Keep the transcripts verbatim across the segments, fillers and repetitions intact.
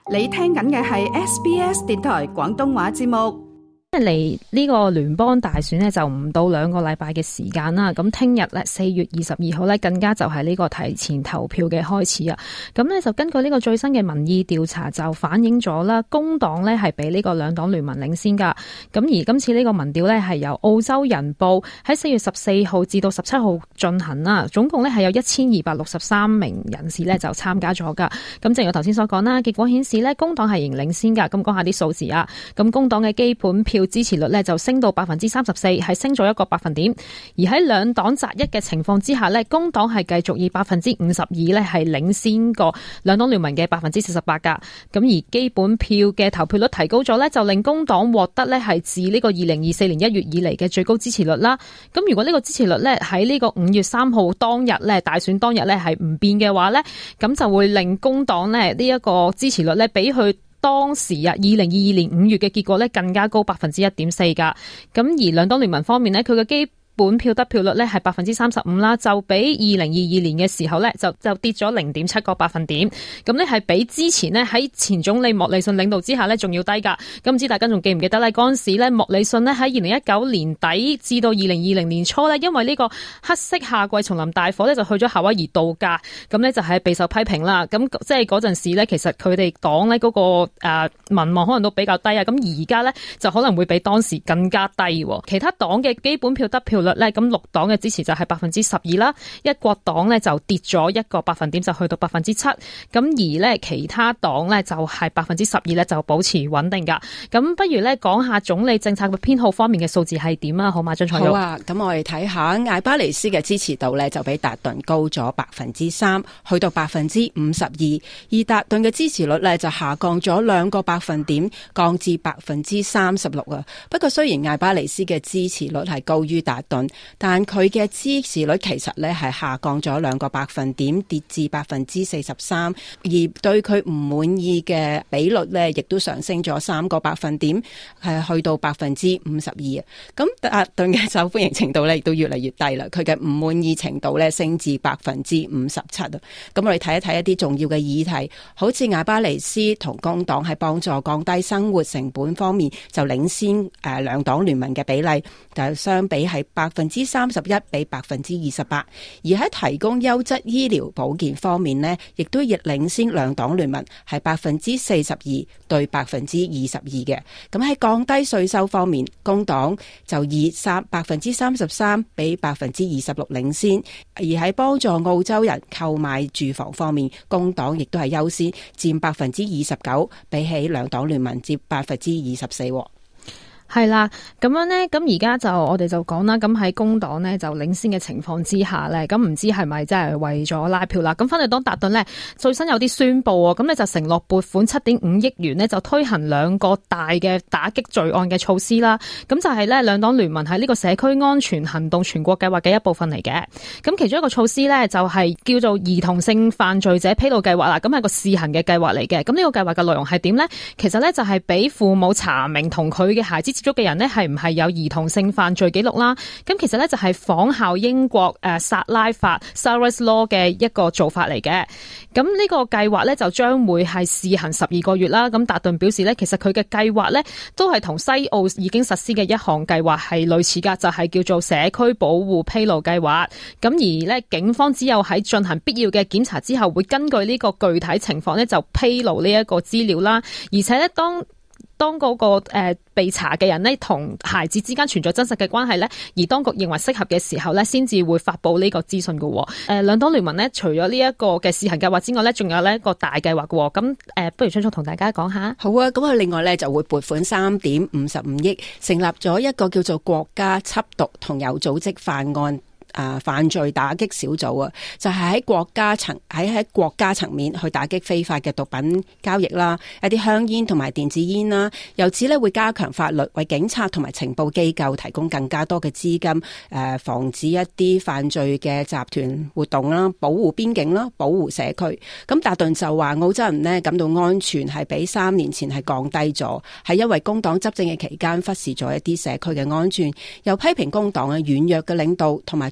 你聽緊嘅係 S B S 電台廣東話節目。 嚟呢個聯邦大選呢，就唔到兩個禮拜嘅時間啦。咁聽日呢，四月二十二號呢，更加就係呢個提前投票嘅開始啊。咁呢，就根據呢個最新嘅民意調查就反映咗啦，工黨呢係比呢個兩黨聯盟領先噶。咁而今次呢個民調呢，係由澳洲人報喺四月十四號至到十七號進行啦。總共呢係有一千二百六十三名人士呢就參加咗噶。咁正如頭先所講啦，結果顯示呢，工黨係仍領先噶。咁講下啲數字啊。咁工黨嘅基本票支持率呢就升到百分之三十四，係升咗一個百分點。而喺兩黨擇一嘅情況之下呢，工黨係繼續以百分之五十二呢係領先過兩黨聯盟嘅百分之四十八噶。咁而基本票嘅投票率提高咗呢，就令工黨獲得呢係自呢個二零二四年一月以嚟嘅最高支持率啦。咁如果呢個支持率呢喺呢個五月三號當日呢，大選當日呢係唔變嘅話呢，咁就會令工黨呢呢一個支持率呢比佢當時啊，二零二二年五月嘅結果咧更加高百分之一點四噶。咁而兩黨聯盟方面呢，佢嘅基本票得票率咧係百分之三十五啦，就比二零二二年嘅時候咧就就跌咗零點七個百分點。咁呢係比之前呢喺前總理莫里遜領導之下呢仲要低噶。咁唔知大家仲記唔記得咧？嗰陣時咧莫里遜呢喺二零一九年底至到二零二零年初呢，因為呢個黑色夏季叢林大火呢，就去咗夏威夷度假，咁呢就係備受批評啦。咁即係嗰陣時呢，其實佢哋黨呢嗰個誒民望可能都比較低啊。咁而家呢，就可能會比當時更加低。其他黨嘅基本票得票率咧，咁綠黨嘅支持就係百分之十二啦，一國黨咧就跌咗一個百分點，就去到百分之七。咁而咧其他黨咧就係百分之十二咧，就保持穩定噶。咁不如咧講下總理政策嘅偏好方面嘅數字係點啊？好嘛，張彩玉。 好啊，咁我哋睇下艾巴尼斯嘅支持度咧就比達頓高咗百分之三，去到百分之五十二，而達頓嘅支持率咧就下降咗兩個百分點，降至百分之三十六啊。不過雖然艾巴尼斯嘅支持率係高於達頓，但佢嘅支持率其實咧係下降咗兩個百分點，跌至百分之四十三，而對佢唔滿意嘅比率咧亦都上升咗三個百分點，係去到百分之五十二啊。咁達頓嘅受歡迎程度咧亦都越嚟越低啦，佢嘅唔滿意程度咧升至百分之五十七啊。咁我哋睇一睇一啲重要嘅議題，好似艾巴尼斯同工黨喺幫助降低生活成本方面就領先誒兩黨聯盟嘅比例，就相比係百分之三十一比百分之二十八，而喺提供優質醫療保健方面呢，亦都亦領先兩黨聯盟係百分之四十二對百分之二十二嘅。咁喺降低稅收方面，工黨就以三百分之三十三比百分之二十六領先，而喺幫助澳洲人購買住房方面，工黨亦都係優先，佔百分之二十九，比起兩黨聯盟佔百分之二十四。 係啦，咁樣呢，咁而家就我哋就講啦，咁喺工黨呢，就領先嘅情況之下呢，咁唔知係咪真係為咗拉票啦？咁反對黨達頓呢，最新有啲宣佈喎，咁呢就承諾撥款七點五億元呢，就推行兩個大嘅打擊罪案嘅措施啦。咁就係呢兩黨聯盟喺呢個社區安全行動全國計劃嘅一部分嚟嘅。咁其中一個措施呢，就係叫做兒童性犯罪者披露計劃啦。咁係個試行嘅計劃嚟嘅。咁呢個計劃嘅內容係點呢？其實呢，就係俾父母查明同佢嘅孩子接觸嘅人呢係唔係有兒童性犯罪記錄啦？咁其實呢，就係仿效英國誒薩拉法 Saras Law 嘅一個做法嚟嘅。咁呢個計劃呢，就將會係試行十二個月啦。咁達頓表示呢，其實佢嘅計劃呢，都係同西澳已經實施嘅一項計劃係類似噶，就係叫做社區保護披露計劃。咁而呢，警方只有喺進行必要嘅檢查之後，會根據呢個具體情況呢，就披露呢一個資料啦。而且呢，當當嗰個誒被查嘅人呢，同孩子之間存在真實嘅關係呢，而當局認為適合嘅時候呢，先至會發布呢個資訊嘅。誒，兩黨聯盟呢，除咗呢一個嘅試行計劃之外呢，仲有呢一個大計劃嘅。咁誒，不如昌叔同大家講下。 好啊，咁啊，另外呢，就會撥款三點五十五億，成立咗一個叫做國家緝毒同有組織犯案啊，犯罪打擊小組啊，就係喺國家層喺喺國家層面去打擊非法嘅毒品交易啦，一啲香煙同埋電子煙啦，由此咧會加強法律，為警察同埋情報機構提供更加多嘅資金，誒防止一啲犯罪嘅集團活動啦，保護邊境啦，保護社區。咁達頓就話澳洲人咧感到安全係比三年前係降低咗，係因為工黨執政嘅期間忽視咗一啲社區嘅安全，又批評工黨嘅軟弱嘅領導同埋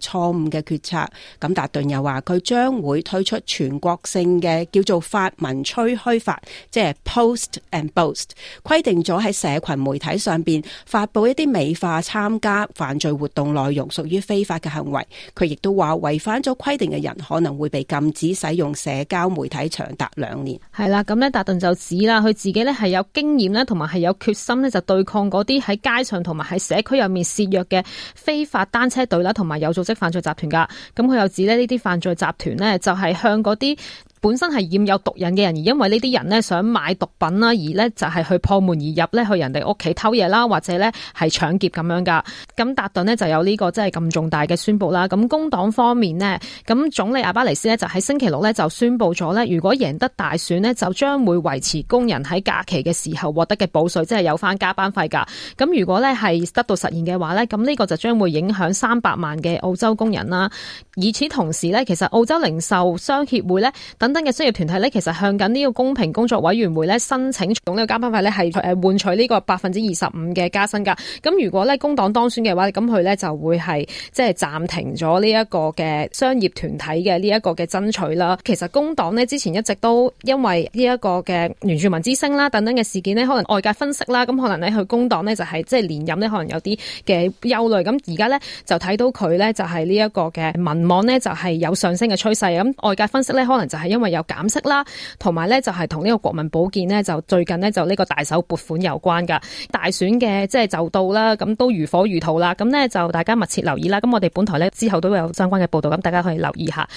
錯誤嘅決策。咁達頓又話佢將會推出全國性嘅叫做發文吹噓法，即係 Post and Boast， 規定咗喺社群媒體上邊發佈一啲美化參加犯罪活動內容屬於非法嘅行為。佢亦都話違反咗規定嘅人可能會被禁止使用社交媒體長達兩年。 係啦，咁咧達頓就指啦，佢自己咧係有經驗咧，同埋係有決心咧，就對抗嗰啲喺街上同埋喺社區入面肆虐嘅非法單車隊啦，同埋有組織犯罪集團噶。咁佢又指咧呢啲犯罪集團呢，就係向嗰啲本身係染有毒癮嘅人，而因為呢啲人呢想買毒品啦，而呢就係去破門而入咧，去人哋屋企偷嘢啦，或者呢係搶劫咁樣噶。咁達頓呢就有呢個真係咁重大嘅宣佈啦。咁工黨方面呢，咁總理阿巴尼斯呢就喺星期六呢就宣佈咗呢，如果贏得大選呢，就將會維持工人喺假期嘅時候獲得嘅補稅，即係有翻加班費噶。咁如果呢係得到實現嘅話呢，咁呢個就將會影響三百萬嘅澳洲工人啦。與此同時呢，其實澳洲零售商協會呢，等等嘅商業團體咧，其實向緊呢個公平工作委員會咧申請用呢個加班費咧，係誒換取呢個百分之二十五嘅加薪噶。咁如果咧工黨當選嘅話，咁佢咧就會係即係暫停咗呢一個嘅商業團體嘅呢一個嘅爭取啦。其實工黨呢之前一直都因為呢一個嘅原住民之聲啦等等嘅事件呢，可能外界分析啦，咁可能咧佢工黨呢就係即係連任呢，可能有啲嘅憂慮。咁而家咧就睇到佢咧就係呢一個嘅民望呢，就係有上升嘅趨勢。咁外界分析咧可能就係因為有減息啦，同埋咧就係同呢個國民保健呢，就最近呢，就呢個大手撥款有關噶。大選嘅即係就到啦，咁都如火如荼啦。咁呢，就大家密切留意啦。咁我哋本台呢，之後都會有相關嘅報道，咁大家可以留意下。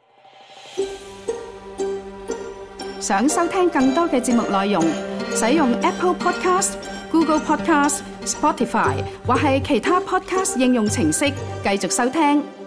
想收聽更多嘅節目內容，使用 Apple Podcast、Google Podcast、Spotify 或係其他 Podcast 應用程式繼續收聽。